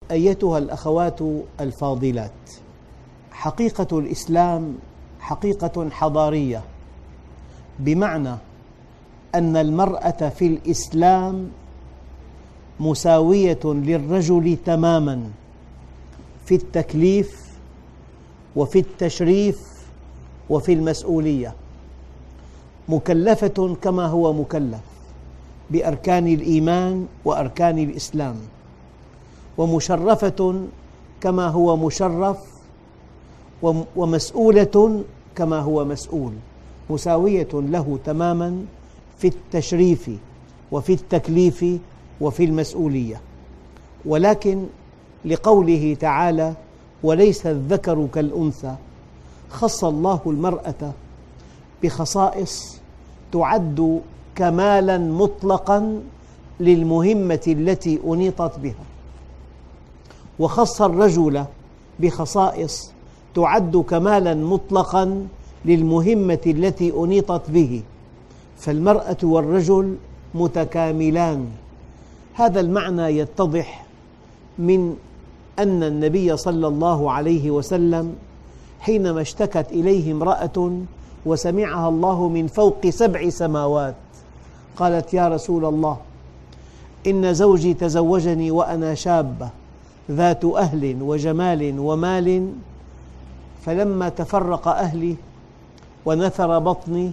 أيتها الأخوات الفاضلات، حقيقة الإسلام حقيقة حضارية، بمعنى أن المرأة في الإسلام مساوية للرجل تماماً في التكليف وفي التشريف وفي المسؤولية، مكلفة كما هو مكلف بأركان الإيمان وأركان الإسلام، ومشرفة كما هو مشرف، ومسؤولة كما هو مسؤول، مساوية له تماماً في التشريف وفي التكليف وفي المسؤولية. ولكن لقوله تعالى: وليس الذكر كالأنثى، خص الله المرأة بخصائص تعد كمالاً مطلقاً للمهمة التي أنيطت بها، وخص الرجل بخصائص تعد كمالاً مطلقاً للمهمة التي أنيطت به، فالمرأة والرجل متكاملان. هذا المعنى يتضح من أن النبي صلى الله عليه وسلم حينما اشتكت إليه امرأة وسمعها الله من فوق 7 سماوات، قالت: يا رسول الله، إن زوجي تزوجني وأنا شابة ذات أهل وجمال ومال، فلما تفرق أهلي ونثر بطني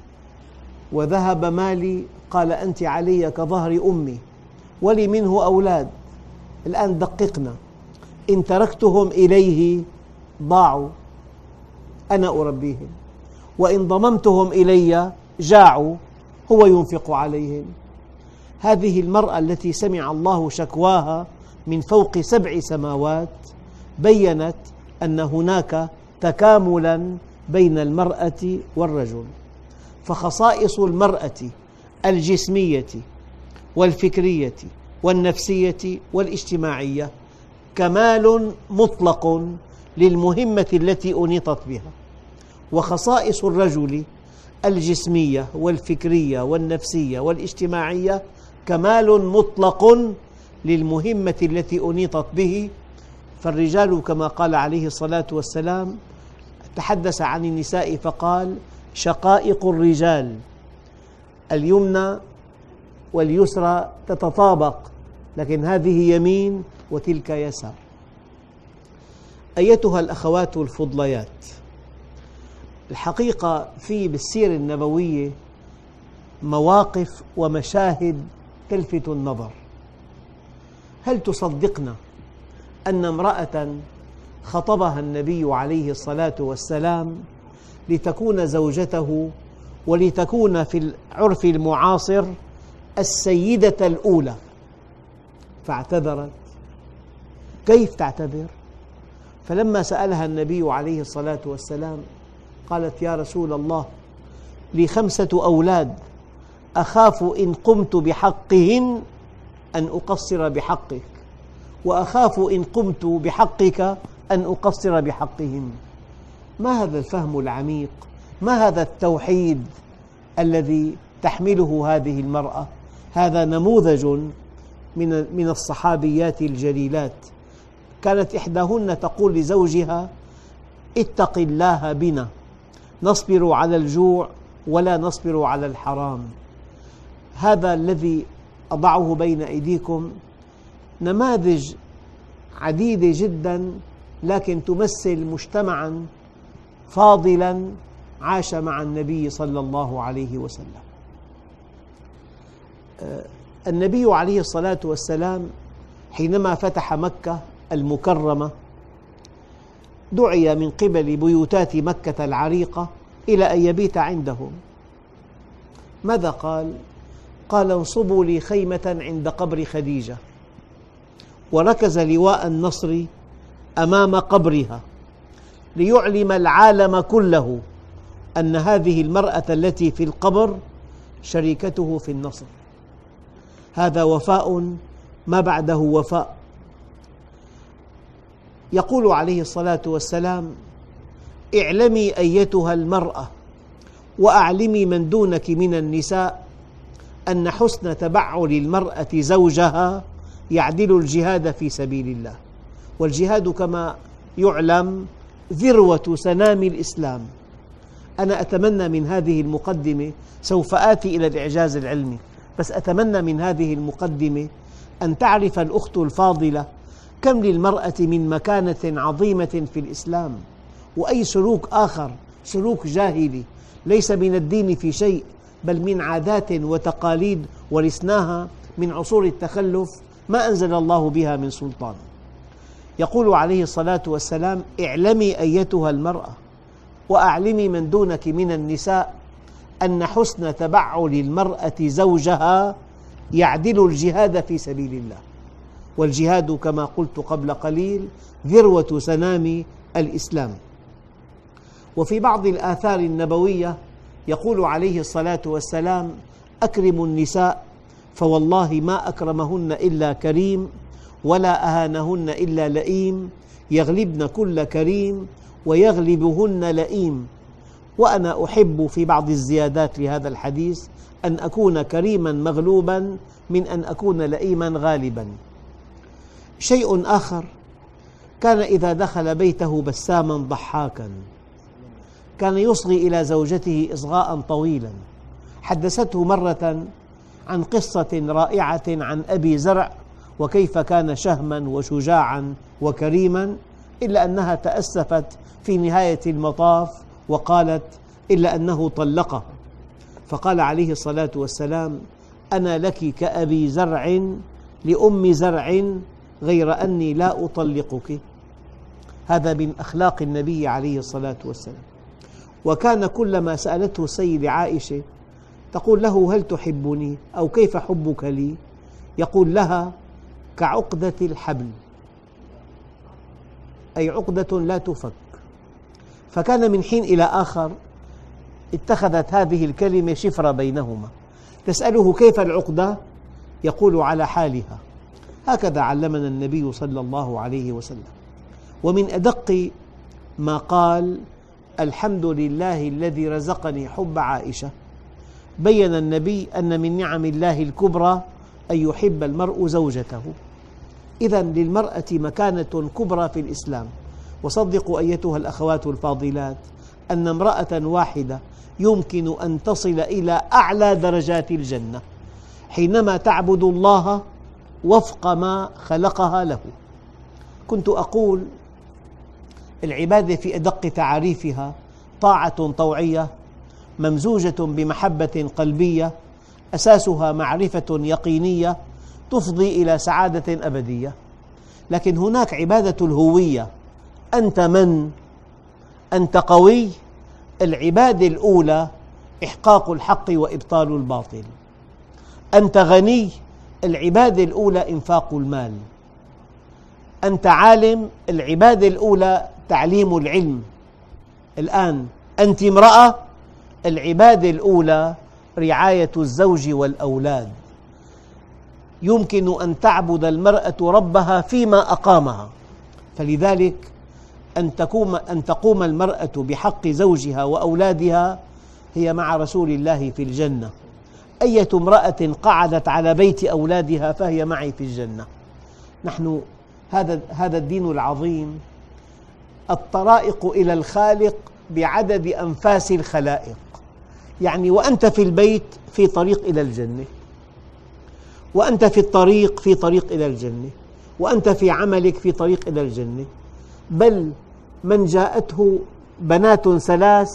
وذهب مالي قال: أنت علي كظهر أمي ولي منه أولاد، الآن دققنا، إن تركتهم إليه ضاعوا، أنا أربيهم، وإن ضممتهم إلي جاعوا، هو ينفق عليهم. هذه المرأة التي سمع الله شكواها من فوق 7 سماوات بيّنت أن هناك تكاملاً بين المرأة والرجل. فخصائص المرأة الجسمية والفكرية والنفسية والاجتماعية كمال مطلق للمهمة التي أنيطت بها، وخصائص الرجل الجسمية والفكرية والنفسية والاجتماعية كمال مطلق للمهمة التي أنيطت به. فالرجال كما قال عليه الصلاة والسلام، تحدث عن النساء فقال: شقائق الرجال، اليمنى واليسرى تتطابق، لكن هذه يمين وتلك يسار. أيتها الأخوات الفضليات، الحقيقة في بالسيرة النبوية مواقف ومشاهد تلفت النظر. هل تصدقن أن امرأة خطبها النبي عليه الصلاة والسلام لتكون زوجته ولتكون في العرف المعاصر السيدة الأولى، فاعتذرت؟ كيف تعتذر؟ فلما سألها النبي عليه الصلاة والسلام قالت: يا رسول الله، لي 5 أولاد، أخاف إن قمت بحقهن أن أقصر بحقك، وأخاف إن قمت بحقك أن أقصر بحقهن. ما هذا الفهم العميق؟ ما هذا التوحيد الذي تحمله هذه المرأة؟ هذا نموذج من الصحابيات الجليلات. كانت إحداهن تقول لزوجها: اتق الله بنا، نصبر على الجوع ولا نصبر على الحرام. هذا الذي أضعه بين أيديكم نماذج عديدة جدا، لكن تمثل مجتمعا فاضلا عاش مع النبي صلى الله عليه وسلم. النبي عليه الصلاة والسلام حينما فتح مكة المكرمة دعي من قبل بيوتات مكة العريقة إلى أن يبيت عندهم. ماذا قال؟ قال: انصبوا لي خيمة عند قبر خديجة، وركز لواء النصر أمام قبرها ليعلم العالم كله أن هذه المرأة التي في القبر شريكته في النصر. هذا وفاء ما بعده وفاء. يقول عليه الصلاة والسلام: اعلمي أيتها المرأة وأعلمي من دونك من النساء أن حسن تبعل المرأة زوجها يعدل الجهاد في سبيل الله. والجهاد كما يعلم ذروة سنام الإسلام. أنا أتمنى من هذه المقدمة، سوف آتي إلى الإعجاز العلمي، بس أتمنى من هذه المقدمة أن تعرف الأخت الفاضلة كم للمرأة من مكانة عظيمة في الإسلام، وأي سلوك آخر سلوك جاهلي ليس من الدين في شيء، بل من عادات وتقاليد ورثناها من عصور التخلف ما أنزل الله بها من سلطان. يقول عليه الصلاة والسلام: اعلمي أيتها المرأة وأعلمي من دونك من النساء أن حسن تبعل المرأة زوجها يعدل الجهاد في سبيل الله. والجهاد كما قلت قبل قليل ذروة سنام الإسلام. وفي بعض الآثار النبوية يقول عليه الصلاة والسلام: أكرموا النساء فوالله ما أكرمهن إلا كريم ولا أهانهن إلا لئيم، يغلبن كل كريم ويغلبهن لئيم. وأنا أحب في بعض الزيادات لهذا الحديث أن أكون كريما مغلوبا من أن أكون لئيما غالبا. شيء آخر، كان إذا دخل بيته بساما ضحاكا، كان يصغي إلى زوجته إصغاء طويلا. حدثته مرة عن قصة رائعة عن أبي زرع وكيف كان شهما وشجاعا وكريما، إلا أنها تأسفت في نهاية المطاف وقالت: إلا أنه طلقه. فقال عليه الصلاة والسلام: أنا لك كأبي زرع لأم زرع غير أني لا أطلقك. هذا من أخلاق النبي عليه الصلاة والسلام. وكان كلما سألته السيدة عائشة تقول له: هل تحبني؟ أو كيف حبك لي؟ يقول لها: كعقدة الحبل، أي عقدة لا تفك. فكان من حين إلى آخر اتخذت هذه الكلمة شفرة بينهما. تسأله: كيف العقدة؟ يقول: على حالها. هكذا علمنا النبي صلى الله عليه وسلم. ومن أدق ما قال: الحمد لله الذي رزقني حب عائشة. بين النبي أن من نعم الله الكبرى أن يحب المرء زوجته. إذن للمرأة مكانة كبرى في الإسلام. وصدقوا أيتها الأخوات الفاضلات أن امرأة واحدة يمكن أن تصل إلى أعلى درجات الجنة حينما تعبد الله وفق ما خلقها له. كنت أقول: العبادة في أدق تعاريفها طاعة طوعية ممزوجة بمحبة قلبية أساسها معرفة يقينية تفضي إلى سعادة أبدية. لكن هناك عبادة الهوية. أنت من؟ أنت قوي؟ العبادة الأولى إحقاق الحق وإبطال الباطل. أنت غني؟ العبادة الأولى إنفاق المال. أنت عالم؟ العبادة الأولى تعليم العلم. الآن أنت امرأة؟ العبادة الأولى رعاية الزوج والأولاد. يمكن أن تعبد المرأة ربها فيما أقامها. فلذلك أن تقوم المرأة بحق زوجها وأولادها هي مع رسول الله في الجنة. أية امرأة قعدت على بيت أولادها فهي معي في الجنة. نحن هذا الدين العظيم الطرائق إلى الخالق بعدد أنفاس الخلائق. يعني وأنت في البيت في طريق إلى الجنة، وأنت في الطريق في طريق إلى الجنة، وأنت في عملك في طريق إلى الجنة. بل من جاءته بنات ثلاث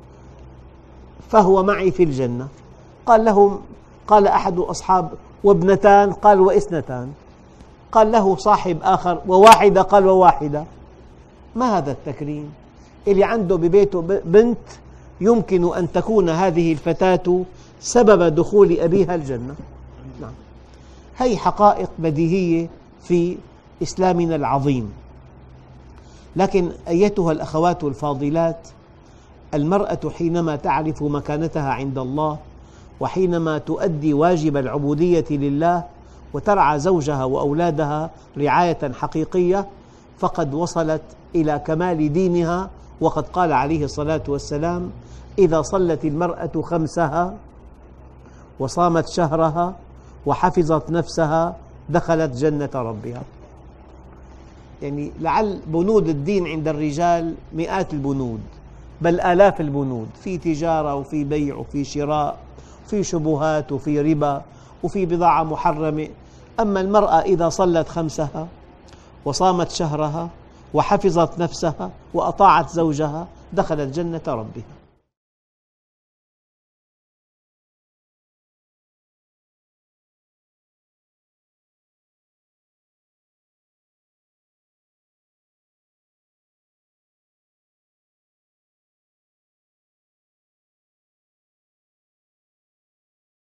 فهو معي في الجنة. قال أحد أصحاب: وابنتان؟ قال: واثنتان. قال له صاحب آخر: وواحدة؟ قال: وواحدة. ما هذا التكريم؟ اللي عنده ببيته بنت يمكن أن تكون هذه الفتاة سبب دخول أبيها الجنة. نعم. هذه حقائق بديهية في إسلامنا العظيم. لكن أيتها الأخوات الفاضلات، المرأة حينما تعرف مكانتها عند الله، وحينما تؤدي واجب العبودية لله وترعى زوجها وأولادها رعاية حقيقية، فقد وصلت إلى كمال دينها. وقد قال عليه الصلاة والسلام: إذا صلت المرأة خمسها وصامت شهرها وحفظت نفسها دخلت جنة ربها. يعني لعل بنود الدين عند الرجال مئات البنود، بل آلاف البنود، في تجارة وفي بيع وفي شراء وفي شبهات وفي ربا وفي بضاعة محرمة. أما المرأة إذا صلت خمسها وصامت شهرها وحفظت نفسها وأطاعت زوجها دخلت جنة ربها.